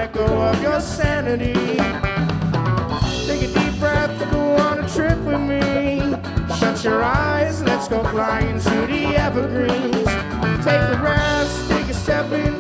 let go of your sanity. Take a deep breath, go on a trip with me. Shut your eyes, let's go flying to the evergreens. Take a rest, take a step in